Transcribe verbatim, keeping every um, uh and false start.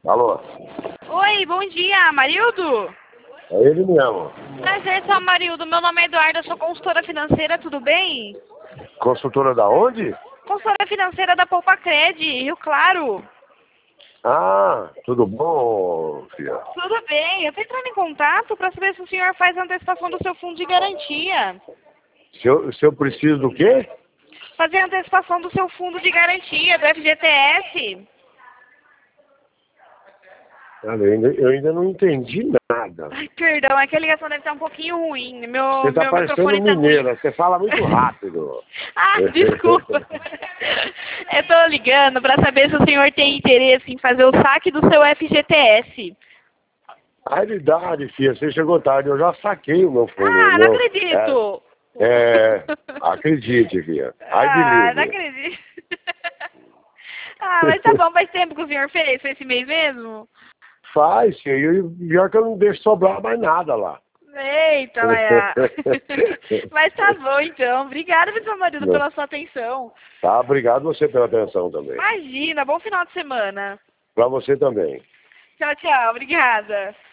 Alô? Oi, bom dia, Marildo? É ele mesmo. Prazer, sou a Marildo. Meu nome é Eduarda, eu sou consultora financeira, tudo bem? Consultora da onde? Consultora financeira da Poupa Cred, Rio Claro. Ah, tudo bom, filha? Tudo bem, eu tô entrando em contato para saber se o senhor faz a antecipação do seu fundo de garantia. Se eu, se eu preciso do quê? Fazer a antecipação do seu fundo de garantia, do F G T S. Olha, eu ainda, eu ainda não entendi nada. Ai, perdão, é que a ligação deve estar um pouquinho ruim. Meu, Você tá meu parecendo microfone tá ruim. mineira, você fala muito rápido. Ah, desculpa. Eu tô ligando para saber se o senhor tem interesse em fazer o saque do seu F G T S. A realidade, filha, você chegou tarde, eu já saquei o meu fundo. Ah, o não meu, acredito. É, é, acredite, filha. I Ah, não believe. acredito. Ah, mas tá bom, faz tempo que o senhor fez? Foi esse mês mesmo? Faz, filha, e pior que eu não deixo sobrar mais nada lá. Eita, Laia. Mas tá bom, então. Obrigada, meu marido, pela sua atenção. Tá, obrigado você pela atenção também. Imagina, bom final de semana. Pra você também. Tchau, tchau. Obrigada.